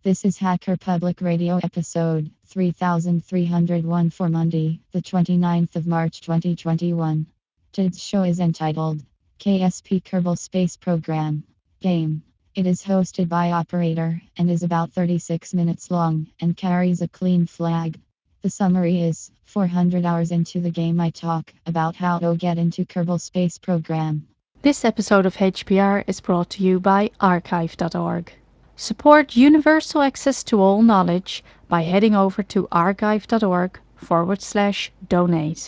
This is Hacker Public Radio episode 3301 for Monday, the 29th of March 2021. Today's show is entitled KSP Kerbal Space Program Game. It is hosted by Operator and is about 36 minutes long and carries a clean flag. The summary is 400 hours into the game I talk about how to get into Kerbal Space Program. This episode of HPR is brought to you by archive.org. Support universal access to all knowledge by heading over to archive.org/donate.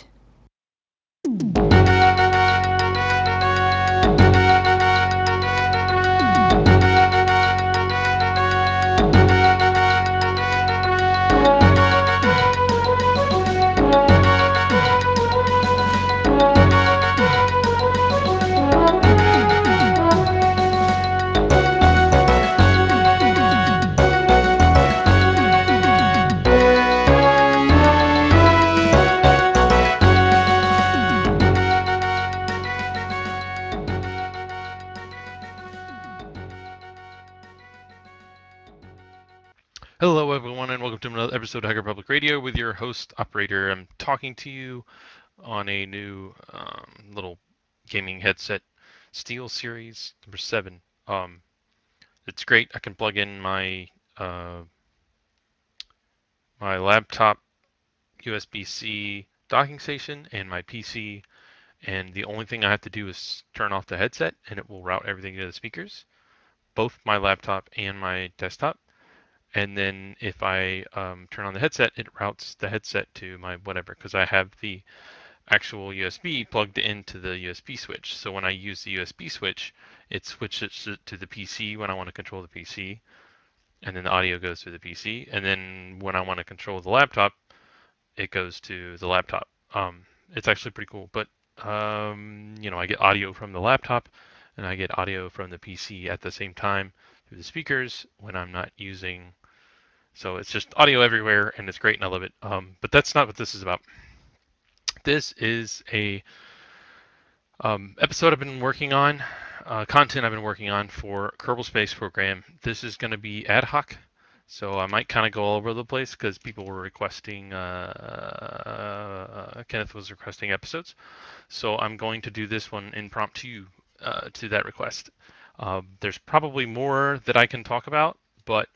Hello, everyone, and welcome to another episode of Hacker Public Radio with your host, Operator. I'm talking to you on a new little gaming headset, Steel Series number 7. It's great. I can plug in uh, my laptop USB-C docking station and my PC, and the only thing I have to do is turn off the headset, and it will route everything to the speakers, both my laptop and my desktop. And then if I turn on the headset, it routes the headset to my whatever because I have the actual USB plugged into the USB switch. So when I use the USB switch, it switches it to the PC when I want to control the PC, and then the audio goes to the PC. And then when I want to control the laptop, it goes to the laptop. It's actually pretty cool. But I get audio from the laptop, and I get audio from the PC at the same time through the speakers when I'm not using, so it's just audio everywhere, and it's great, and I love it. But that's not what this is about. This is a episode I've been working on, content I've been working on for Kerbal Space Program. This is going to be ad hoc, so I might kind of go all over the place because people were requesting, Kenneth was requesting episodes. So I'm going to do this one impromptu to that request. There's probably more that I can talk about, but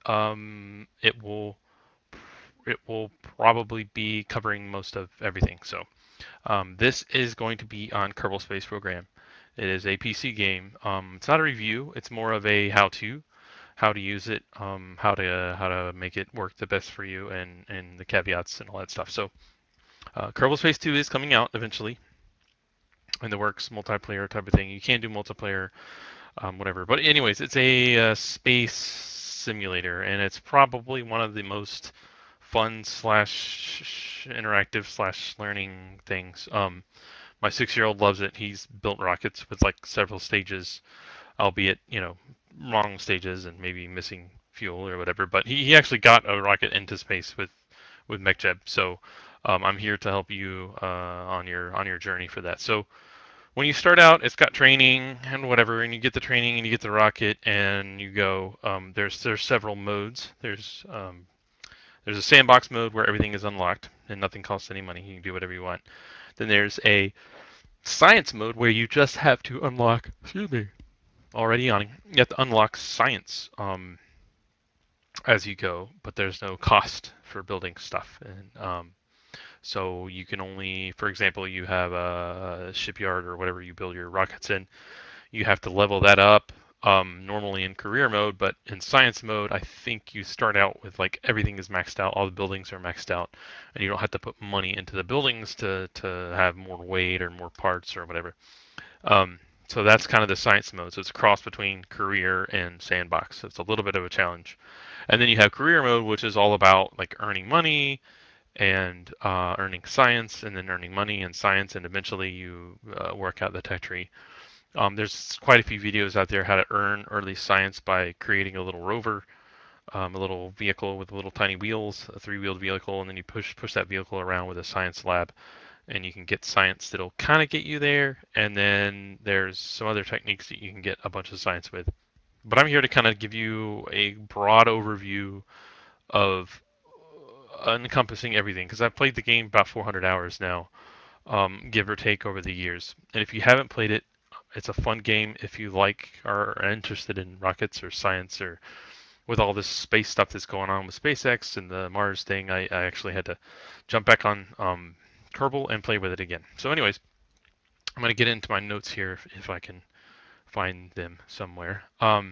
it will probably be covering most of everything. So this is going to be on Kerbal Space Program. It is a PC game. It's not a review. It's more of a how-to, how to use it, how to make it work the best for you, and the caveats and all that stuff. So Kerbal Space 2 is coming out eventually in the works, multiplayer type of thing. You can do multiplayer, whatever. But anyways, it's a space simulator, and it's probably one of the most fun slash interactive slash learning things. My 6-year-old loves it. He's built rockets with like several stages, albeit wrong stages and maybe missing fuel or whatever. But he actually got a rocket into space with MechJeb. So I'm here to help you on your journey for that. So when you start out, it's got training and whatever, and you get the training and you get the rocket and you go. There's several modes. There's a sandbox mode where everything is unlocked and nothing costs any money. You can do whatever you want. Then there's a science mode where you just have to unlock. Excuse me. Already yawning. You have to unlock science as you go, but there's no cost for building stuff. And so you can only, for example, you have a shipyard or whatever you build your rockets in. You have to level that up normally in career mode, but in science mode, I think you start out with like everything is maxed out, all the buildings are maxed out, and you don't have to put money into the buildings to have more weight or more parts or whatever. So that's kind of the science mode. So it's a cross between career and sandbox. So it's a little bit of a challenge. And then you have career mode, which is all about like earning money and earning science, and then earning money and science, and eventually you work out the tech tree. There's quite a few videos out there how to earn early science by creating a little rover, a little vehicle with little tiny wheels, a three-wheeled vehicle, and then you push that vehicle around with a science lab, and you can get science that'll kind of get you there. And then there's some other techniques that you can get a bunch of science with. But I'm here to kind of give you a broad overview of encompassing everything because I've played the game about 400 hours now, give or take over the years. And if you haven't played it, it's a fun game if you like or are interested in rockets or science or with all this space stuff that's going on with SpaceX and the Mars thing. I actually had to jump back on Kerbal and play with it again. So, anyways, I'm going to get into my notes here if I can find them somewhere.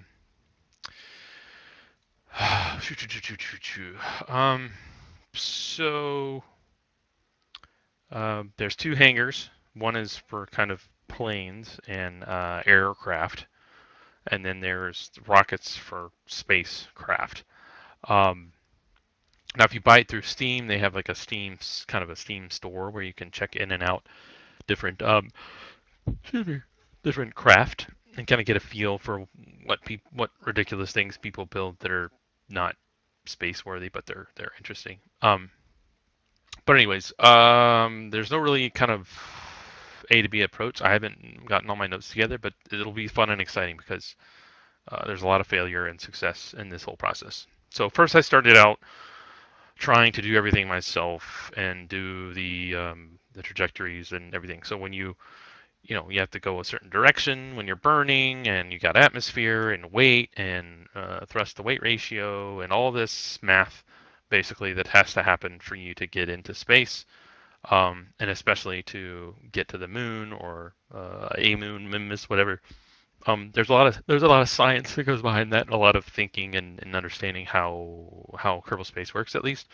Um, so there's two hangars. One is for kind of planes and aircraft, and then there's rockets for spacecraft. Um, Now, if you buy it through Steam, they have like a Steam kind of a Steam store where you can check in and out different excuse me, different craft and kind of get a feel for what ridiculous things people build that are not space worthy, but they're interesting. But anyways, there's no really kind of A to B approach. I haven't gotten all my notes together, but it'll be fun and exciting because there's a lot of failure and success in this whole process. So first, I started out trying to do everything myself and do the trajectories and everything. So when you have to go a certain direction when you're burning, and you got atmosphere and weight and thrust to weight ratio and all this math basically that has to happen for you to get into space, and especially to get to the moon or a moon, Mimas, whatever. There's a lot of science that goes behind that, and a lot of thinking and understanding how Kerbal Space works at least.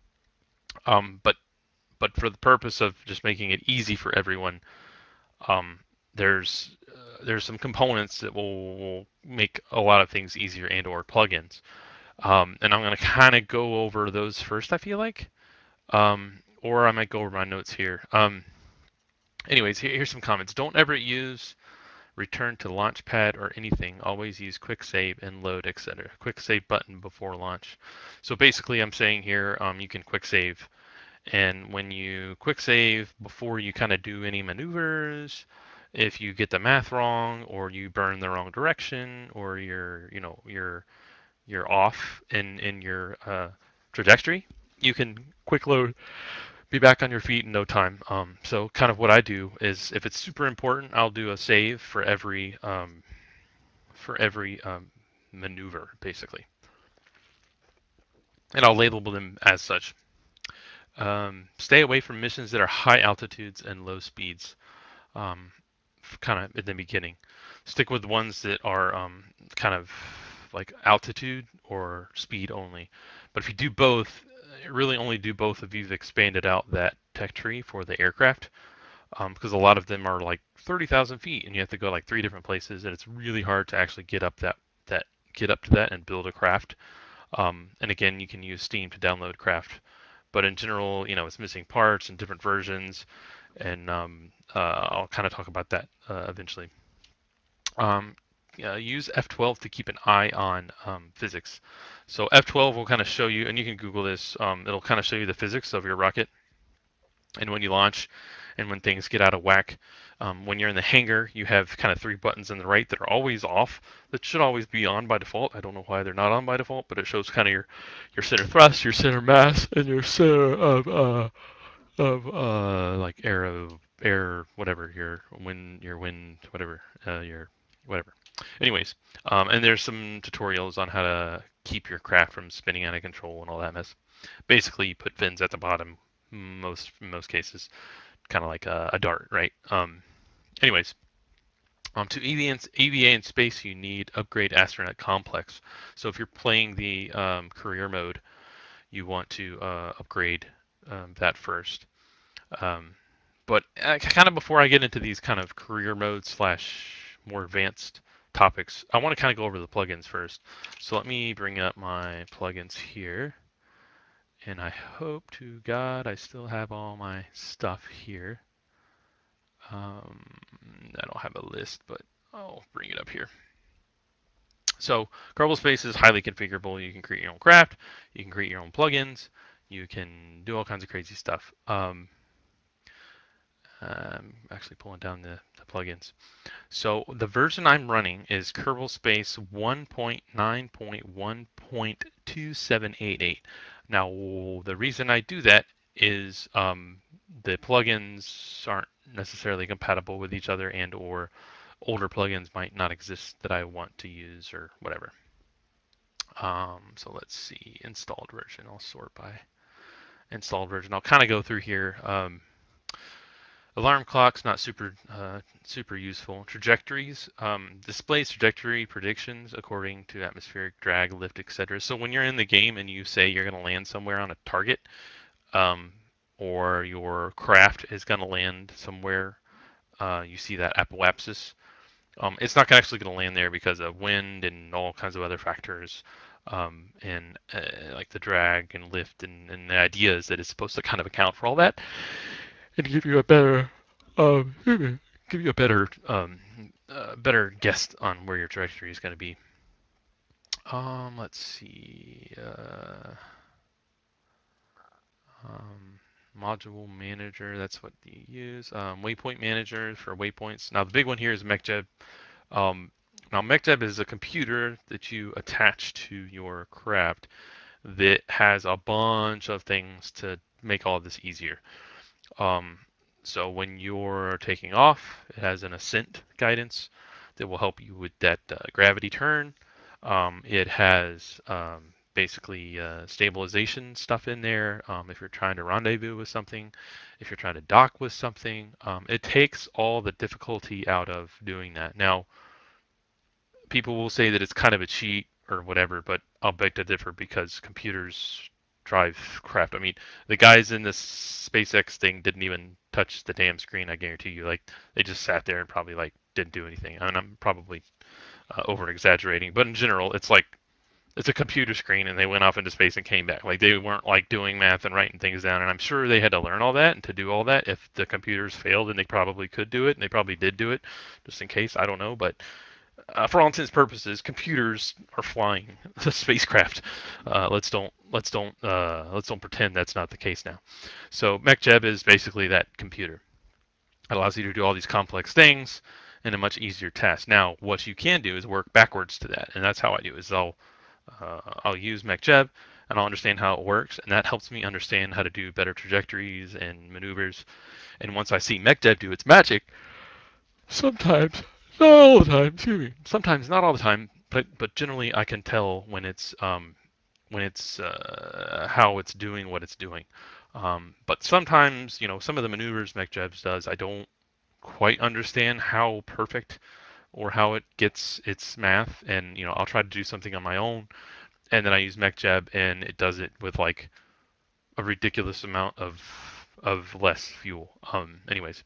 But for the purpose of just making it easy for everyone, um, there's some components that will make a lot of things easier and or plugins. And I'm going to kind of go over those first, I feel like, or I might go over my notes here. Anyways, here's some comments. Don't ever use return to launchpad or anything. Always use quick save and load, etc. Quick save button before launch. So basically, I'm saying here, you can quick save, and when you quick save before you kind of do any maneuvers, if you get the math wrong or you burn the wrong direction or you're off in your trajectory, you can quick load, be back on your feet in no time. So kind of what I do is if it's super important, I'll do a save for every maneuver basically, and I'll label them as such. Stay away from missions that are high altitudes and low speeds, um, kind of in the beginning. Stick with ones that are kind of like altitude or speed only. But if you do both, really only do both if you've expanded out that tech tree for the aircraft, because a lot of them are like 30,000 feet, and you have to go like three different places, and it's really hard to actually that get up to that and build a craft. And again, you can use Steam to download craft, but in general, it's missing parts and different versions, and I'll kind of talk about that eventually. Um, Use F12 to keep an eye on physics. So F12 will kind of show you, and you can Google this. It'll kind of show you the physics of your rocket, and when you launch, and when things get out of whack. When you're in the hangar, you have kind of three buttons on the right that are always off. That should always be on by default. I don't know why they're not on by default, but it shows kind of your center thrust, your center mass, and your center of like air whatever your wind whatever your whatever. Anyways, and there's some tutorials on how to keep your craft from spinning out of control and all that mess. Basically, you put fins at the bottom most cases, kind of like a dart, right? Anyways, to EVA in space, you need upgrade astronaut complex. So if you're playing the career mode, you want to upgrade that first. Um, but kind of before I get into these kind of career mode slash more advanced topics, I want to kind of go over the plugins first. So let me bring up my plugins here. And I hope to God I still have all my stuff here. I don't have a list, but I'll bring it up here. So Kerbal Space is highly configurable. You can create your own craft. You can create your own plugins. You can do all kinds of crazy stuff. Actually pulling down the plugins. So the version I'm running is Kerbal Space 1.9.1.2788. Now, the reason I do that is the plugins aren't necessarily compatible with each other, and or older plugins might not exist that I want to use or whatever. So let's see, installed version. I'll sort by installed version. I'll kind of go through here. Alarm clock's not super useful. Trajectories displays trajectory predictions according to atmospheric drag, lift, etc. So when you're in the game and you say you're going to land somewhere on a target, um, or your craft is going to land somewhere, you see that apoapsis. It's not actually going to land there because of wind and all kinds of other factors, and like the drag and lift, and the idea is that it's supposed to kind of account for all that and give you a better give you a better guess on where your trajectory is going to be. Let's see. Module manager, that's what you use. Waypoint manager for waypoints. Now the big one here is MechJeb. Now MechJeb is a computer that you attach to your craft that has a bunch of things to make all of this easier. Um, so when you're taking off, it has an ascent guidance that will help you with that gravity turn. It has basically stabilization stuff in there. If you're trying to rendezvous with something, if you're trying to dock with something, it takes all the difficulty out of doing that. Now, people will say that it's kind of a cheat or whatever, but I'll beg to differ because computers drive craft. I mean, the guys in this SpaceX thing didn't even touch the damn screen. I guarantee you. Like they just sat there and probably like didn't do anything. I mean, I'm probably over exaggerating, but in general, it's a computer screen, and they went off into space and came back. Like they weren't like doing math and writing things down. And I'm sure they had to learn all that and to do all that. If the computers failed, then they probably could do it, and they probably did do it, just in case. I don't know, but for all intents and purposes, computers are flying the spacecraft. Let's don't pretend that's not the case now. So MechJeb is basically that computer. It allows you to do all these complex things in a much easier task. Now, what you can do is work backwards to that, and that's how I do. Is I'll use MechJeb and I'll understand how it works, and that helps me understand how to do better trajectories and maneuvers. And once I see MechJeb do its magic, sometimes, not all the time, excuse me. Sometimes, not all the time, but generally I can tell when it's how it's doing what it's doing. But sometimes, some of the maneuvers MechJebs does, I don't quite understand how perfect or how it gets its math, and I'll try to do something on my own, and then I use MechJeb, and it does it with like a ridiculous amount of less fuel. Anyways,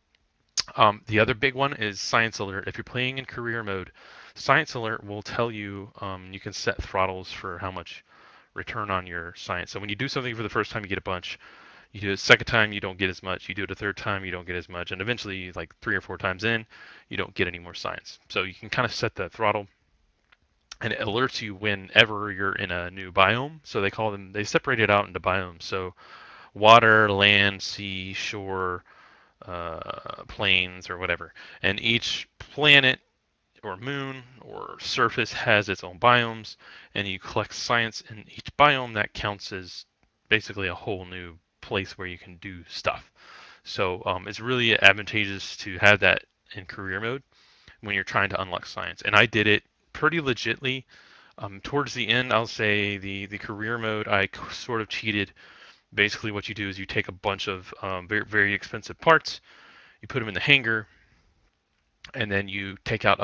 the other big one is Science Alert. If you're playing in career mode, Science Alert will tell you you can set throttles for how much return on your science. So when you do something for the first time, you get a bunch. You do it a second time, you don't get as much. You do it a third time, you don't get as much. And eventually, like 3 or 4 times in, you don't get any more science. So you can kind of set the throttle, and it alerts you whenever you're in a new biome. So they separate it out into biomes. So water, land, sea, shore, planes or whatever. And each planet or moon or surface has its own biomes, and you collect science in each biome that counts as basically a whole new place where you can do stuff. So it's really advantageous to have that in career mode when you're trying to unlock science. And I did it pretty legitly. Towards the end, I'll say the career mode, I sort of cheated. Basically, what you do is you take a bunch of very, very expensive parts, you put them in the hangar, and then you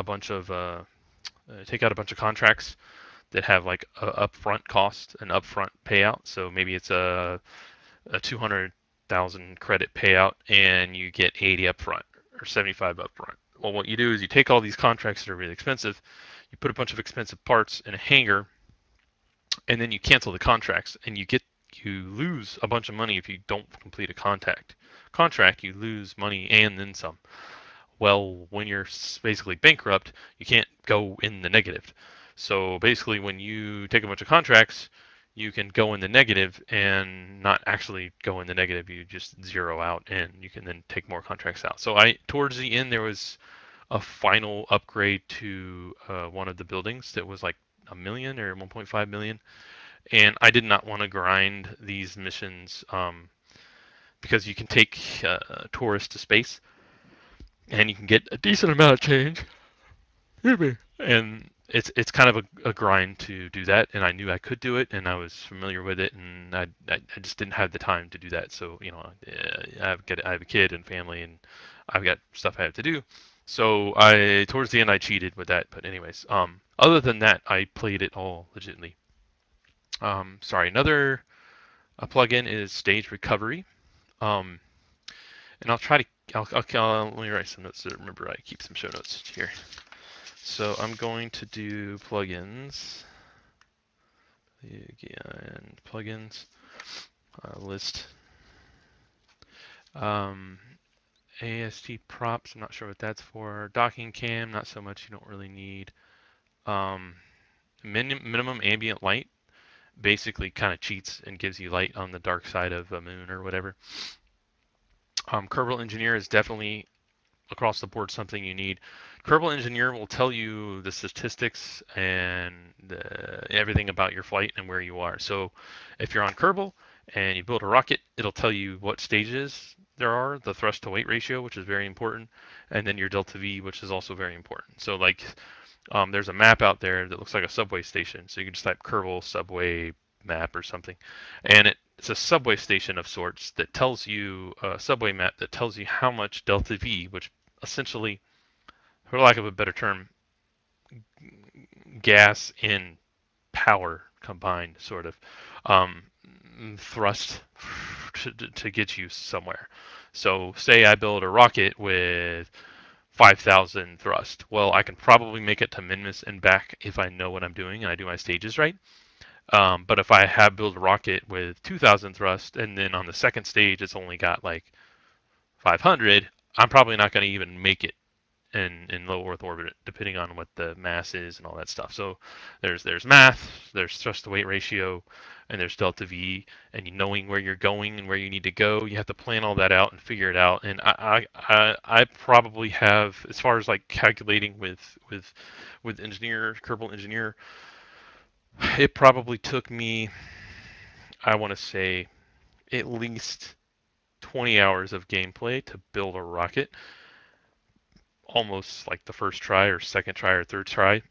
take out a bunch of contracts that have like a upfront cost and upfront payout. So maybe it's a 200,000 credit payout, and you get 80 upfront or 75 upfront. Well, what you do is you take all these contracts that are really expensive, you put a bunch of expensive parts in a hangar, and then you cancel the contracts, and you lose a bunch of money if you don't complete a contract. You lose money and then some. Well, when you're basically bankrupt, you can't go in the negative. So basically, when you take a bunch of contracts, you can go in the negative and not actually go in the negative. You just zero out, and you can then take more contracts out. So towards the end, there was a final upgrade to one of the buildings that was like a million or 1.5 million, and I did not want to grind these missions because you can take tourists to space, and you can get a decent amount of change. Excuse me. And it's kind of a grind to do that, and I knew I could do it, and I was familiar with it, and I just didn't have the time to do that. So I have a kid and family, and I've got stuff I have to do. So I towards the end I cheated with that, but anyways, other than that, I played it all legitimately. Sorry, another a plugin is Stage Recovery. Um, and I'll try to let me write some notes to remember. I keep some show notes here. So I'm going to do plugins. Again, plugins list. Um, AST props. I'm not sure what that's for. Docking cam. Not so much. You don't really need. Um, minimum ambient light. Basically, kind of cheats and gives you light on the dark side of a moon or whatever. Kerbal Engineer is definitely across the board something you need. Kerbal Engineer will tell you the statistics and everything about your flight and where you are. So if you're on Kerbal and you build a rocket, it'll tell you what stages there are, the thrust to weight ratio, which is very important, and then your delta V, which is also very important. So like there's a map out there that looks like a subway station. So you can just type Kerbal subway map or something, and it's a subway station of sorts that tells you a subway map that tells you how much delta V, which essentially, for lack of a better term, gas and power combined, sort of, um, thrust to get you somewhere. So, say I build a rocket with 5,000 thrust. Well, I can probably make it to Minmus and back if I know what I'm doing and I do my stages right. But if I have built a rocket with 2,000 thrust and then on the second stage it's only got like 500, I'm probably not going to even make it in low Earth orbit, depending on what the mass is and all that stuff. So there's math, there's thrust to weight ratio, and there's delta V, and knowing where you're going and where you need to go. You have to plan all that out and figure it out. And I probably have, as far as like calculating with engineer Kerbal Engineer, it probably took me, I want to say, at least 20 hours of gameplay to build a rocket, almost like the first try or second try or third try,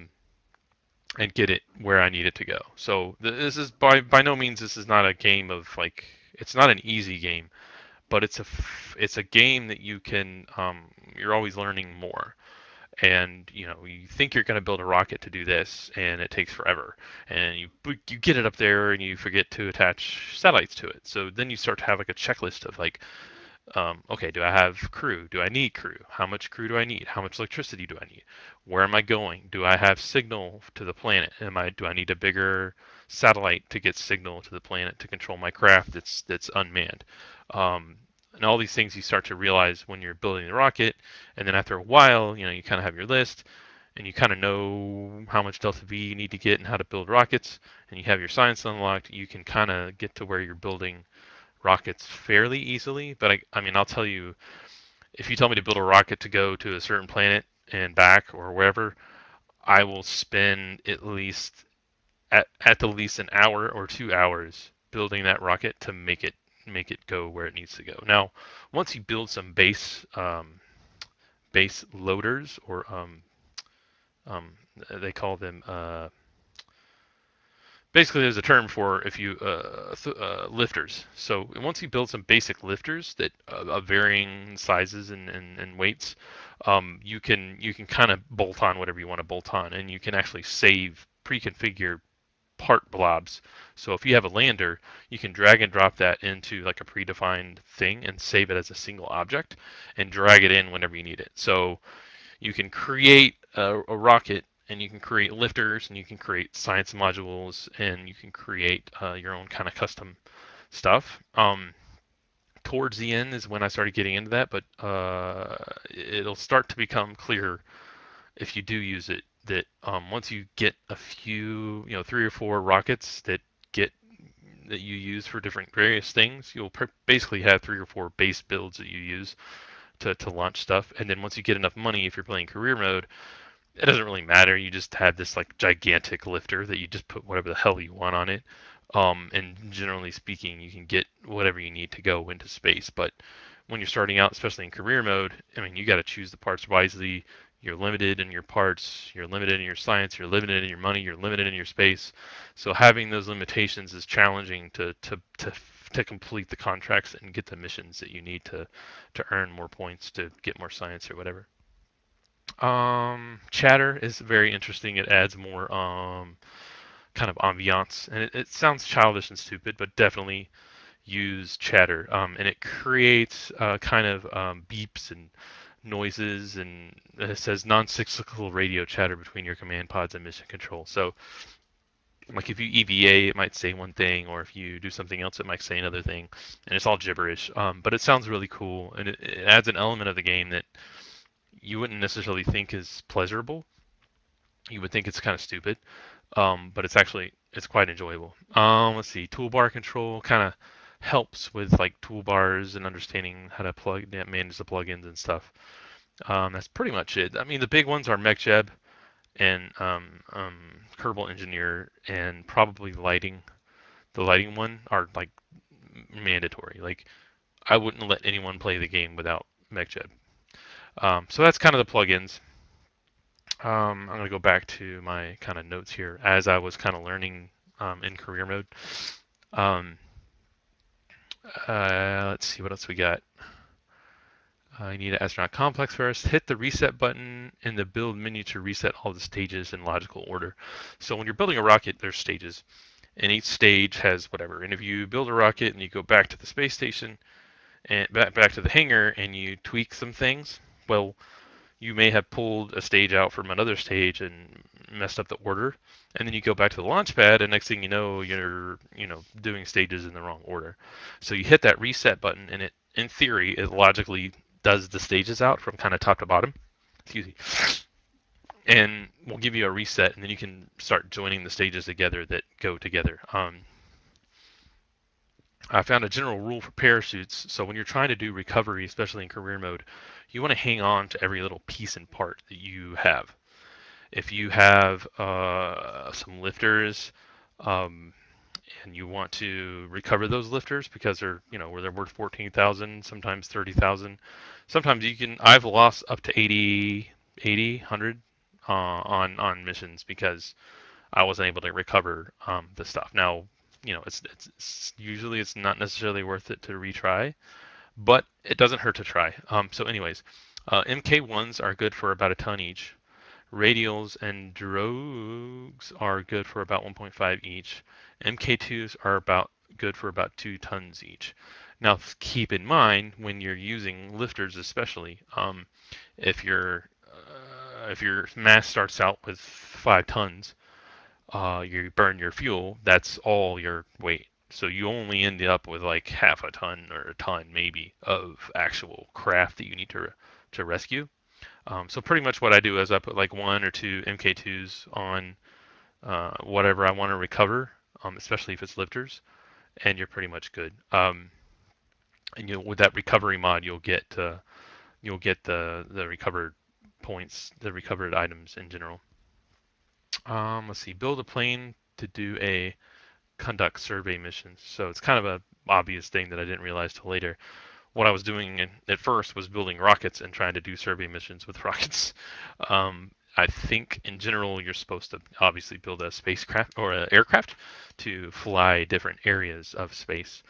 and get it where I need it to go. So this is by no means this is not a game of like it's not an easy game, but it's a game that you can you're always learning more. And you think you're going to build a rocket to do this, and it takes forever, and you get it up there and you forget to attach satellites to it. So then you start to have like a checklist of like, okay, do I have crew? Do I need crew? How much crew do I need? How much electricity do I need? Where am I going? Do I have signal to the planet? Do I need a bigger satellite to get signal to the planet to control my craft that's unmanned? And all these things you start to realize when you're building the rocket, and then after a while, you kind of have your list, and you kind of know how much delta V you need to get and how to build rockets, and you have your science unlocked. You can kind of get to where you're building rockets fairly easily, but I mean, I'll tell you, if you tell me to build a rocket to go to a certain planet and back or wherever, I will spend at the least an hour or 2 hours building that rocket to make it go where it needs to go. Now, once you build some base loaders or um, they call them basically there's a term for if you lifters. So once you build some basic lifters that of varying sizes and weights, you can kind of bolt on whatever you want to bolt on, and you can actually save pre-configured part blobs. So if you have a lander, you can drag and drop that into like a predefined thing and save it as a single object and drag it in whenever you need it. So you can create a rocket, and you can create lifters, and you can create science modules, and you can create your own kind of custom stuff. Towards the end is when I started getting into that, but it'll start to become clear if you do use it that once you get a few, 3 or 4 rockets that get that you use for different various things. You'll basically have 3 or 4 base builds that you use to launch stuff, and then once you get enough money, if you're playing career mode, it doesn't really matter. You just have this like gigantic lifter that you just put whatever the hell you want on it. And generally speaking, you can get whatever you need to go into space. But when you're starting out, especially in career mode, I mean, you got to choose the parts wisely. You're limited in your parts, you're limited in your science, you're limited in your money, you're limited in your space. So having those limitations is challenging to complete the contracts and get the missions that you need to earn more points to get more science or whatever. Chatter is very interesting. It adds more kind of ambiance, and it sounds childish and stupid, but definitely use chatter. And it creates kind of beeps and noises, and it says non-cyclical radio chatter between your command pods and mission control. So, like if you EVA, it might say one thing, or if you do something else, it might say another thing, and it's all gibberish. But it sounds really cool, and it adds an element of the game that you wouldn't necessarily think is pleasurable. You would think it's kind of stupid, but it's quite enjoyable. Let's see, toolbar control kind of helps with like toolbars and understanding how to manage the plugins and stuff. That's pretty much it. I mean, the big ones are MechJeb and Kerbal Engineer, and probably lighting. The lighting one are like mandatory. Like I wouldn't let anyone play the game without MechJeb. So that's kind of the plugins. I'm going to go back to my kind of notes here as I was kind of learning in career mode. Um, let's see what else we got. I need an astronaut complex first. Hit the reset button in the build menu to reset all the stages in logical order. So when you're building a rocket, there's stages, and each stage has whatever. And if you build a rocket and you go back to the space station and back to the hangar and you tweak some things, well, you may have pulled a stage out from another stage and messed up the order, and then you go back to the launch pad, and next thing you know, you're doing stages in the wrong order. So you hit that reset button, and it, in theory, it logically does the stages out from kind of top to bottom. Excuse me. And will give you a reset, and then you can start joining the stages together that go together. I found a general rule for parachutes. So when you're trying to do recovery, especially in career mode, you want to hang on to every little piece and part that you have. If you have some lifters, um, and you want to recover those lifters because they're, where they're worth 14,000, sometimes 30,000. Sometimes you can. I've lost up to 80, 100 on missions because I wasn't able to recover the stuff. Now, usually it's not necessarily worth it to retry, but it doesn't hurt to try. So, anyways, MK1s are good for about a ton each. Radials and drogues are good for about 1.5 each. MK2s are about good for about 2 tons each. Now, keep in mind when you're using lifters, especially if your mass starts out with 5 tons, you burn your fuel. That's all your weight. So you only end up with like half a ton or a ton maybe of actual craft that you need to rescue. So pretty much what I do is I put like 1 or 2 MK2s on whatever I want to recover, especially if it's lifters, and you're pretty much good. And with that recovery mod, you'll get the recovered points, the recovered items in general. Let's see, build a plane to do a conduct survey mission. So it's kind of a obvious thing that I didn't realize till later. What I was doing at first was building rockets and trying to do survey missions with rockets. I think in general you're supposed to obviously build a spacecraft or an aircraft to fly different areas of space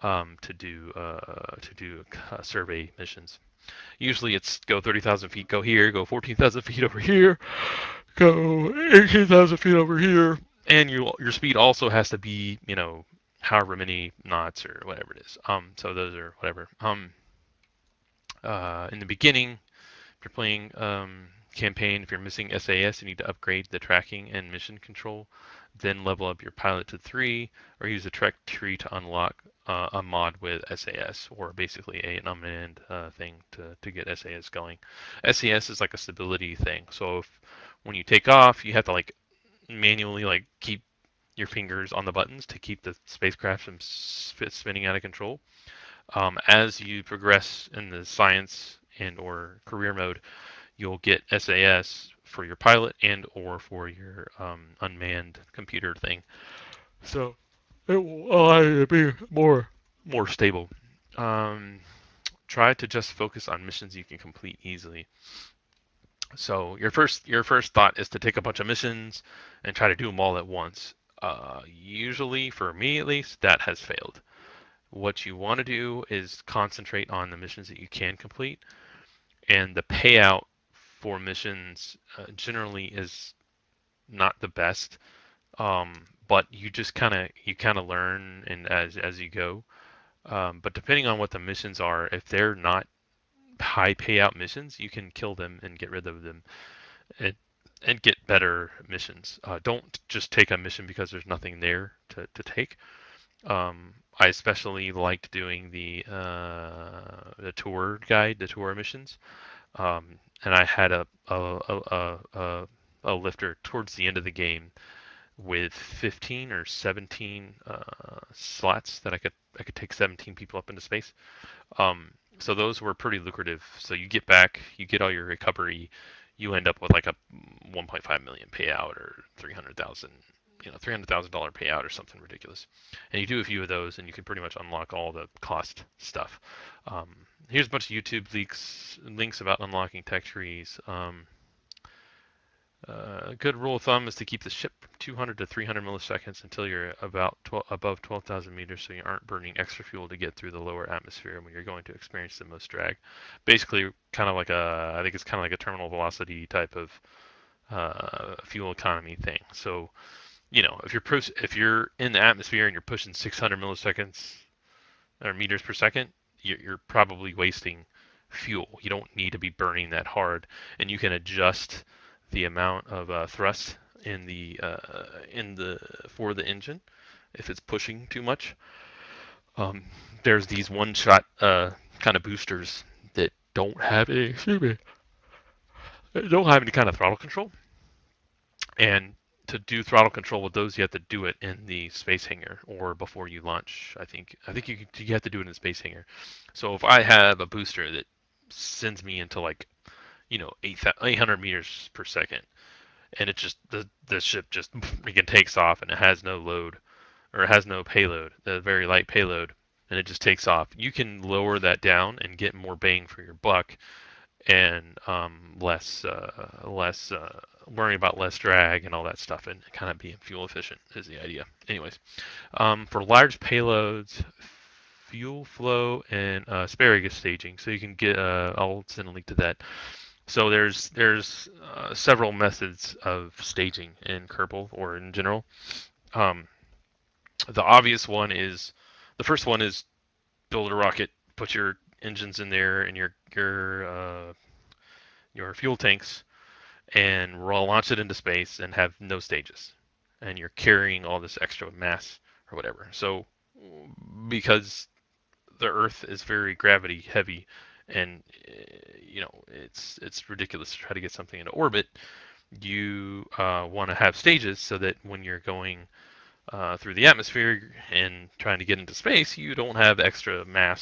to do survey missions. Usually it's go 30,000 feet, go here, go 14,000 feet over here, go 18,000 feet over here, and your speed also has to be however many knots or whatever it is. So those are whatever. In the beginning, if you're playing campaign, if you're missing SAS, you need to upgrade the tracking and mission control. Then level up your pilot to 3, or use the trek tree to unlock a mod with SAS, or basically an unmanned thing to get SAS going. SAS is like a stability thing. So when you take off, you have to like manually like keep your fingers on the buttons to keep the spacecraft from spinning out of control. As you progress in the science and or career mode, you'll get SAS for your pilot and or for your unmanned computer thing. So it will allow you to be more stable. Um, Try to just focus on missions you can complete easily. So your first thought is to take a bunch of missions and try to do them all at once. Usually, for me at least, that has failed. What you want to do is concentrate on the missions that you can complete, and the payout for missions generally is not the best. But you kind of learn and as you go. But depending on what the missions are, if they're not high payout missions, you can kill them and get rid of them and, and get better missions. Don't just take a mission because there's nothing there to take. I especially liked doing the tour guide, the tour missions. And I had a lifter towards the end of the game with 15 or 17 slots that I could take 17 people up into space. So those were pretty lucrative. So you get back, you get all your recovery, you end up with like a 1.5 million payout or 300,000, $300,000 payout or something ridiculous. And you do a few of those, and you can pretty much unlock all the cost stuff. Um, Here's a bunch of YouTube links about unlocking tech trees. A good rule of thumb is to keep the ship from 200 to 300 milliseconds until you're about above 12,000 meters, so you aren't burning extra fuel to get through the lower atmosphere when you're going to experience the most drag. Basically, I think it's kind of like a terminal velocity type of fuel economy thing. So, if you're in the atmosphere and you're pushing 600 milliseconds or meters per second, you're probably wasting fuel. You don't need to be burning that hard, and you can adjust the amount of thrust in the for the engine if it's pushing too much. Um, there's these one-shot kind of boosters that don't have any kind of throttle control, and to do throttle control with those, you have to do it in the space hangar or before you launch. I think you have to do it in the space hangar. So if I have a booster that sends me into like 800 meters per second, and it just the ship just freaking takes off and it has no load or it has no payload, the very light payload, and it just takes off. You can lower that down and get more bang for your buck and less worrying about less drag and all that stuff and kind of being fuel efficient is the idea. Anyways, for large payloads, fuel flow and asparagus staging. So you can get I'll send a link to that. So there's several methods of staging in Kerbal or in general. Um, the obvious one is the first one is build a rocket, put your engines in there and your fuel tanks, and launch it into space and have no stages, and you're carrying all this extra mass or whatever. So because the Earth is very gravity heavy, and it's ridiculous to try to get something into orbit, you want to have stages so that when you're going through the atmosphere and trying to get into space, you don't have extra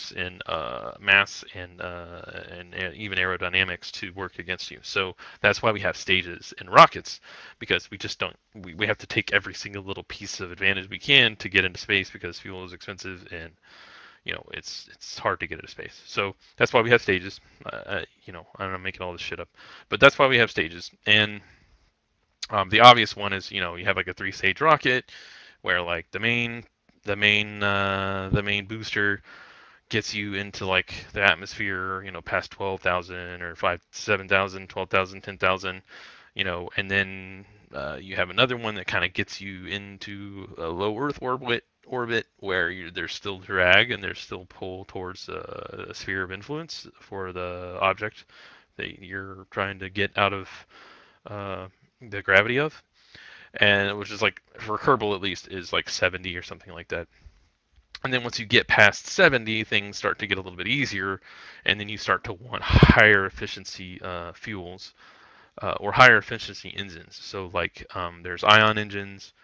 mass and even aerodynamics to work against you. So that's why we have stages in rockets, because we just don't we have to take every single little piece of advantage we can to get into space because fuel is expensive and it's hard to get into space. So that's why we have stages. I'm not making all this shit up, but that's why we have stages. And the obvious one is you have like a three-stage rocket where like the main booster gets you into like the atmosphere, past 12,000 or 5 7,000, 12,000, 10,000, and then you have another one that kind of gets you into a low Earth orbit where there's still drag and there's still pull towards a sphere of influence for the object that you're trying to get out of uh, the gravity of, and which is like for Kerbal at least is like 70 or something like that. And then once you get past 70, things start to get a little bit easier, and then you start to want higher efficiency fuels or higher efficiency engines. So like there's ion engines,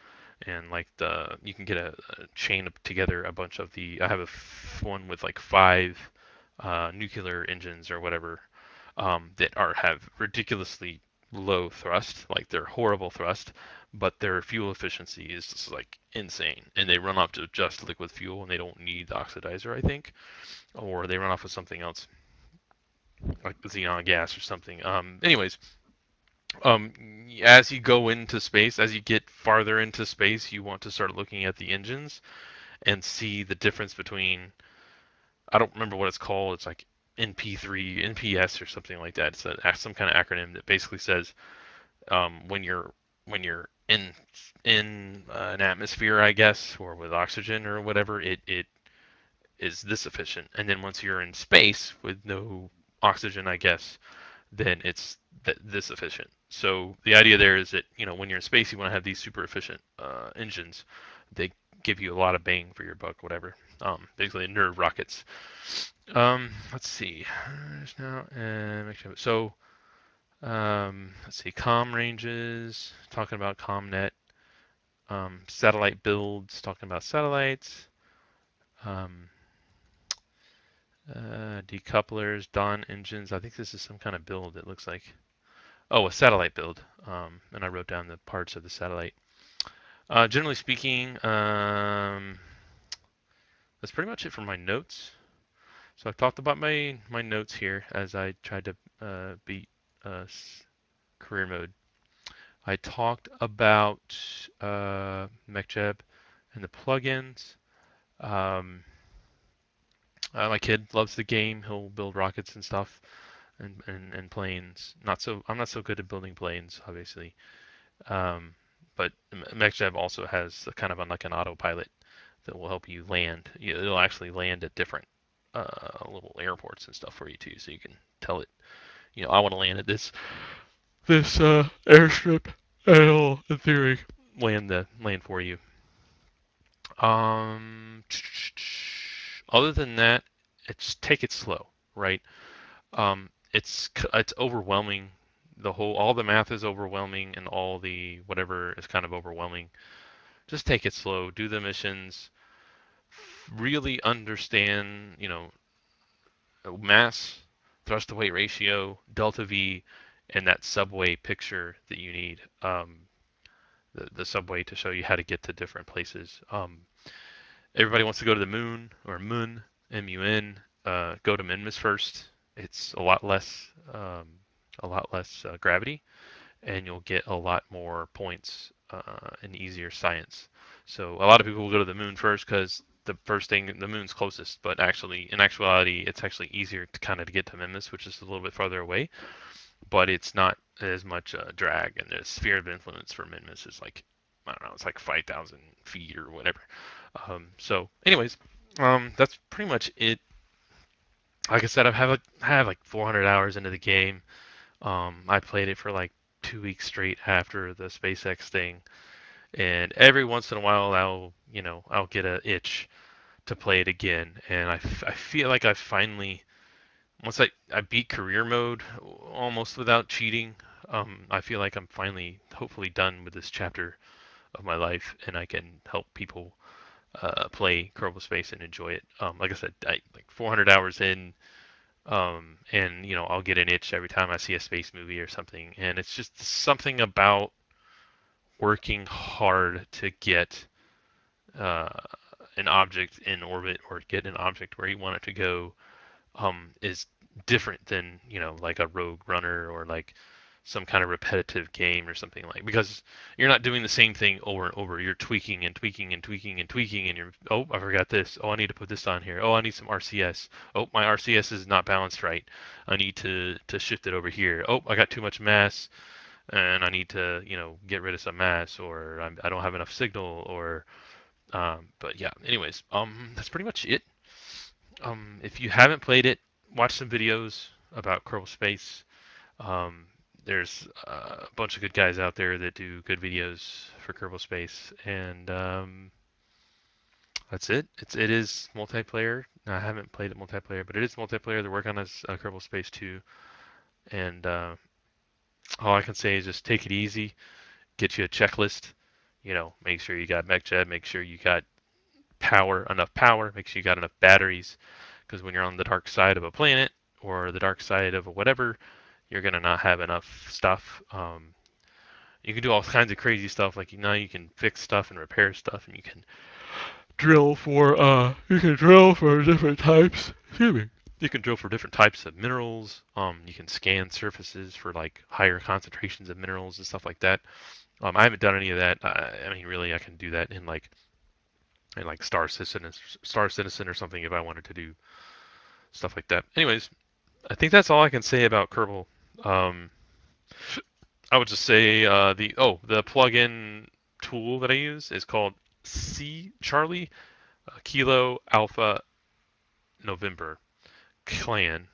and like you can get a chain together a bunch of the. I have one with like five nuclear engines or whatever that are have ridiculously low thrust, like they're horrible thrust, but their fuel efficiency is just like insane, and they run off to just liquid fuel, and they don't need the oxidizer, I think, or they run off of something else like xenon gas or something. Anyways, um, as you go into space, as you get farther into space, you want to start looking at the engines and see the difference between. I don't remember what it's called. It's like NP3, NPS, or something like that. It's some kind of acronym that basically says when you're in an atmosphere, I guess, or with oxygen or whatever, it is this efficient. And then once you're in space with no oxygen, I guess, then it's this efficient. So the idea there is that when you're in space, you want to have these super efficient engines. They give you a lot of bang for your buck, whatever. Basically, nerd rockets. Let's see. Now, so let's see. Com ranges. Talking about ComNet. Satellite builds. Talking about satellites. Um, decouplers. Dawn engines. I think this is some kind of build. It looks like. Oh, a satellite build. And I wrote down the parts of the satellite. Generally speaking, that's pretty much it for my notes. So I've talked about my notes here as I tried to beat uh, career mode. I talked about MechJeb and the plugins. Um, my kid loves the game. He'll build rockets and stuff and planes. Not so I'm not so good at building planes, obviously. Um, but MechJeb also has a kind of like an autopilot that will help you land. It'll actually land at different little airports and stuff for you too, so you can tell it, I want to land at this airstrip, and it'll, in theory, land for you. Um, Other than that, it's take it slow, right? It's overwhelming. All the math is overwhelming, and all the whatever is kind of overwhelming. Just take it slow. Do the missions. Really understand, mass, thrust to weight ratio, delta V, and that subway picture that you need. The subway to show you how to get to different places. Everybody wants to go to the moon or moon, M-U-N. Go to Minmus first. It's a lot less gravity, and you'll get a lot more points and easier science. So a lot of people will go to the moon first because the first thing the moon's closest, but in actuality, it's actually easier to kind of get to Minmus, which is a little bit farther away, but it's not as much drag, and the sphere of influence for Minmus is like, I don't know, it's like 5,000 feet or whatever. So, anyways, that's pretty much it. Like I said, I have like 400 hours into the game. I played it for like 2 weeks straight after the SpaceX thing, and every once in a while I'll get a itch to play it again, and I feel like I finally once I beat career mode almost without cheating. I feel like I'm finally hopefully done with this chapter of my life, and I can help people play Kerbal Space and enjoy it. Like I said, like 400 hours in, and I'll get an itch every time I see a space movie or something, and it's just something about working hard to get uh, an object in orbit or get an object where you want it to go is different than like a rogue runner or like some kind of repetitive game or something, like, because you're not doing the same thing over and over. You're tweaking and tweaking and tweaking and tweaking, and you're, oh, I forgot this. Oh, I need to put this on here. Oh, I need some RCS. Oh, my RCS is not balanced right. I need to shift it over here. Oh, I got too much mass, and I need to get rid of some mass, or I don't have enough signal, or but yeah. Anyways, that's pretty much it. If you haven't played it, watch some videos about Kerbal Space. Um, there's a bunch of good guys out there that do good videos for Kerbal Space, and that's it. It is multiplayer. I haven't played it multiplayer, but it is multiplayer. They're working on this Kerbal Space 2, and all I can say is just take it easy, get you a checklist, make sure you got MechJet, make sure you got enough power, make sure you got enough batteries, because when you're on the dark side of a planet or the dark side of a whatever, you're gonna not have enough stuff. You can do all kinds of crazy stuff, like now you can fix stuff and repair stuff, and you can drill for different types. Excuse me. You can drill for different types of minerals. You can scan surfaces for like higher concentrations of minerals and stuff like that. I haven't done any of that. I mean, really, I can do that in like Star Citizen or something if I wanted to do stuff like that. Anyways, I think that's all I can say about Kerbal. Um, I would just say the plugin tool that I use is called C Charlie Kilo Alpha November Clan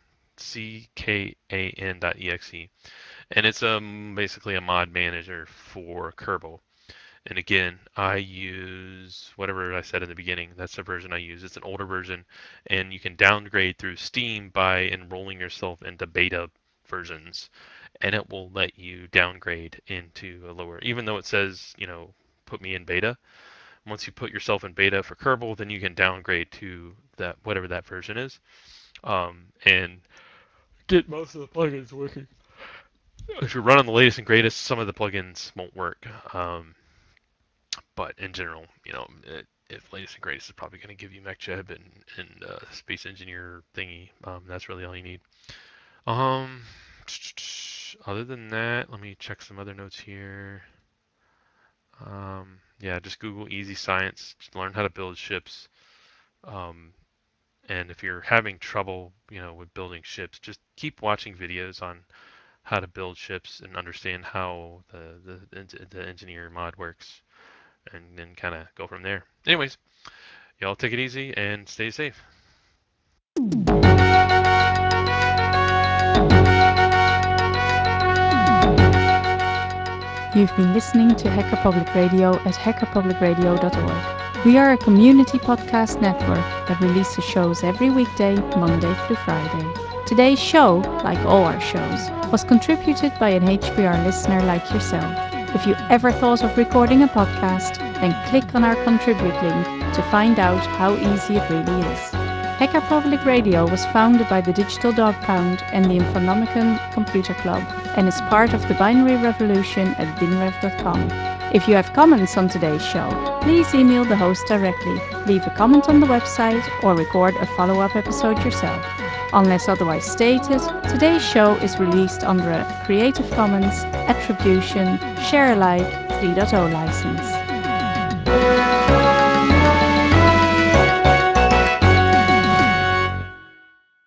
CKAN.exe, and it's basically a mod manager for Kerbal. And again, I use whatever I said in the beginning. That's the version I use. It's an older version, and you can downgrade through Steam by enrolling yourself into beta versions, and it will let you downgrade into a lower. Even though it says, put me in beta. Once you put yourself in beta for Kerbal, then you can downgrade to that whatever that version is, and get most of the plugins working. If you're running the latest and greatest, some of the plugins won't work. But in general, if latest and greatest is probably going to give you MechJeb and Space Engineer thingy, that's really all you need. Um, Other than that, let me check some other notes here. Yeah, just Google Easy Science. Just learn how to build ships. Um, and if you're having trouble, with building ships, just keep watching videos on how to build ships and understand how the engineer mod works, and then kind of go from there. Anyways, y'all take it easy and stay safe. You've been listening to Hacker Public Radio at hackerpublicradio.org. We are a community podcast network that releases shows every weekday, Monday through Friday. Today's show, like all our shows, was contributed by an HPR listener like yourself. If you ever thought of recording a podcast, then click on our contribute link to find out how easy it really is. Hacker Public Radio was founded by the Digital Dog Pound and the Infonomicon Computer Club and is part of the binary revolution at binrev.com. If you have comments on today's show, please email the host directly, leave a comment on the website, or record a follow-up episode yourself. Unless otherwise stated, today's show is released under a Creative Commons Attribution Share Alike 3.0 license.